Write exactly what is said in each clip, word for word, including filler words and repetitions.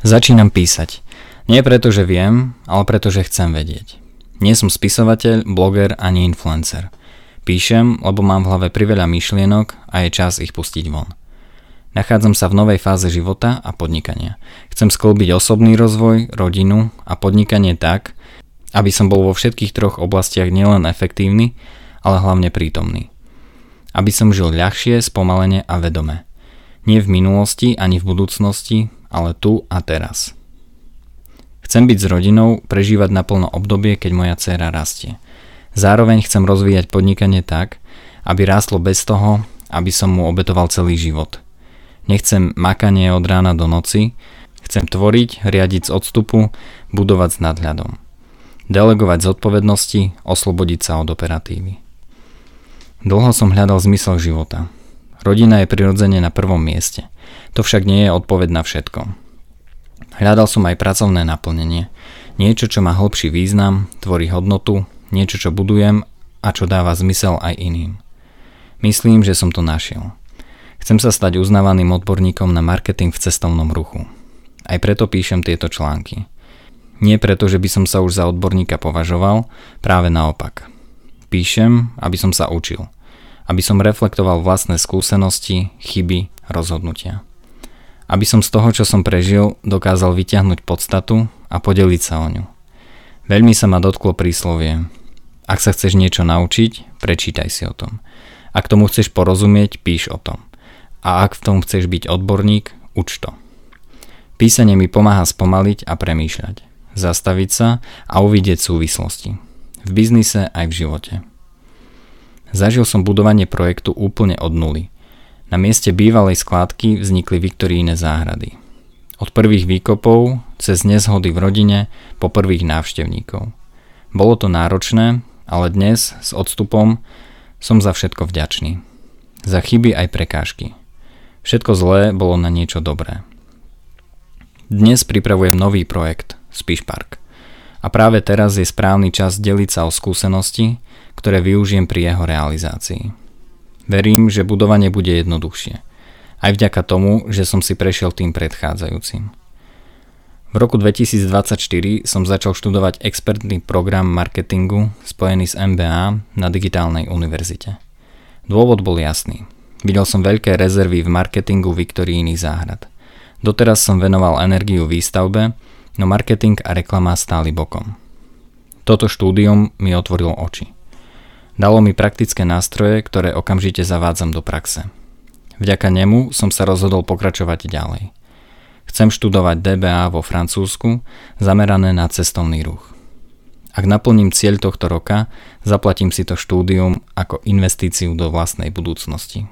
Začínam písať. Nie preto, že viem, ale preto, že chcem vedieť. Nie som spisovateľ, bloger ani influencer. Píšem, lebo mám v hlave priveľa myšlienok a je čas ich pustiť von. Nachádzam sa v novej fáze života a podnikania. Chcem sklbiť osobný rozvoj, rodinu a podnikanie tak, aby som bol vo všetkých troch oblastiach nielen efektívny, ale hlavne prítomný. Aby som žil ľahšie, spomalene a vedome. Nie v minulosti ani v budúcnosti, ale tu a teraz. Chcem byť s rodinou, prežívať naplno obdobie, keď moja dcéra rastie. Zároveň chcem rozvíjať podnikanie tak, aby rástlo bez toho, aby som mu obetoval celý život. Nechcem makanie od rána do noci, chcem tvoriť, riadiť z odstupu, budovať s nadhľadom. Delegovať zodpovednosti, oslobodiť sa od operatívy. Dlho som hľadal zmysel života. Rodina je prirodzene na prvom mieste. To však nie je odpoveď na všetko. Hľadal som aj pracovné naplnenie. Niečo, čo má hlbší význam, tvorí hodnotu, niečo, čo budujem a čo dáva zmysel aj iným. Myslím, že som to našiel. Chcem sa stať uznávaným odborníkom na marketing v cestovnom ruchu. Aj preto píšem tieto články. Nie preto, že by som sa už za odborníka považoval, práve naopak. Píšem, aby som sa učil. Aby som reflektoval vlastné skúsenosti, chyby, rozhodnutia. Aby som z toho, čo som prežil, dokázal vyťahnuť podstatu a podeliť sa o ňu. Veľmi sa ma dotklo príslovie: ak sa chceš niečo naučiť, prečítaj si o tom. Ak tomu chceš porozumieť, píš o tom. A ak v tom chceš byť odborník, uč to. Písanie mi pomáha spomaliť a premýšľať. Zastaviť sa a uvidieť súvislosti. V biznise aj v živote. Zažil som budovanie projektu úplne od nuly. Na mieste bývalej skládky vznikli Viktoríne záhrady. Od prvých výkopov, cez nezhody v rodine, po prvých návštevníkov. Bolo to náročné, ale dnes, s odstupom, som za všetko vďačný. Za chyby aj prekážky. Všetko zlé bolo na niečo dobré. Dnes pripravujem nový projekt, Spiš Park. A práve teraz je správny čas deliť sa o skúsenosti, ktoré využijem pri jeho realizácii. Verím, že budovanie bude jednoduchšie. Aj vďaka tomu, že som si prešiel tým predchádzajúcim. V roku dvetisícdvadsaťštyri som začal študovať expertný program marketingu spojený s em bé á na digitálnej univerzite. Dôvod bol jasný. Videl som veľké rezervy v marketingu Viktoríny záhrad. Doteraz som venoval energiu výstavbe, no marketing a reklama stáli bokom. Toto štúdium mi otvorilo oči. Dalo mi praktické nástroje, ktoré okamžite zavádzam do praxe. Vďaka nemu som sa rozhodol pokračovať ďalej. Chcem študovať dé bé á vo Francúzsku, zamerané na cestovný ruch. Ak naplním cieľ tohto roka, zaplatím si to štúdium ako investíciu do vlastnej budúcnosti.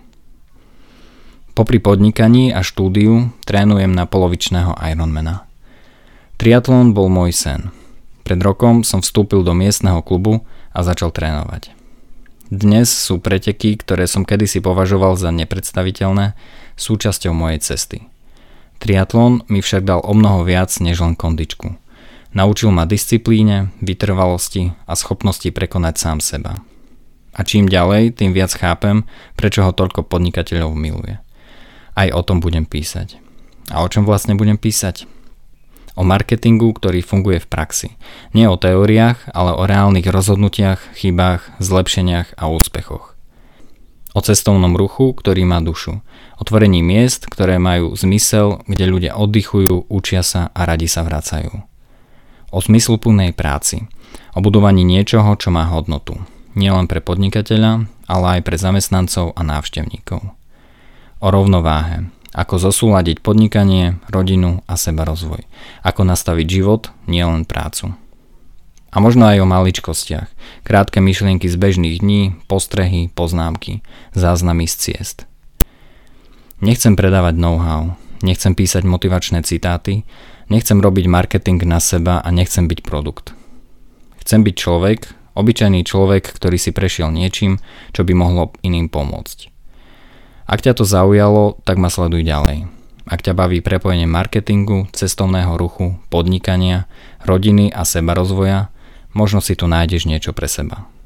Popri podnikaní a štúdiu trénujem na polovičného Ironmana. Triatlon bol môj sen. Pred rokom som vstúpil do miestneho klubu a začal trénovať. Dnes sú preteky, ktoré som kedysi považoval za nepredstaviteľné, súčasťou mojej cesty. Triatlon mi však dal omnoho viac než len kondičku. Naučil ma disciplíne, vytrvalosti a schopnosti prekonať sám seba. A čím ďalej, tým viac chápem, prečo ho toľko podnikateľov miluje. Aj o tom budem písať. A o čom vlastne budem písať? O marketingu, ktorý funguje v praxi. Nie o teóriách, ale o reálnych rozhodnutiach, chybách, zlepšeniach a úspechoch. O cestovnom ruchu, ktorý má dušu. O tvorení miest, ktoré majú zmysel, kde ľudia oddychujú, učia sa a radi sa vracajú. O zmysluplnej práci. O budovaní niečoho, čo má hodnotu. Nielen pre podnikateľa, ale aj pre zamestnancov a návštevníkov. O rovnováhe. Ako zosúladiť podnikanie, rodinu a sebarozvoj. Ako nastaviť život, nielen prácu. A možno aj o maličkostiach. Krátke myšlienky z bežných dní, postrehy, poznámky, záznamy z ciest. Nechcem predávať know-how, nechcem písať motivačné citáty, nechcem robiť marketing na seba a nechcem byť produkt. Chcem byť človek, obyčajný človek, ktorý si prešiel niečím, čo by mohlo iným pomôcť. Ak ťa to zaujalo, tak ma sleduj ďalej. Ak ťa baví prepojenie marketingu, cestovného ruchu, podnikania, rodiny a sebarozvoja, možno si tu nájdeš niečo pre seba.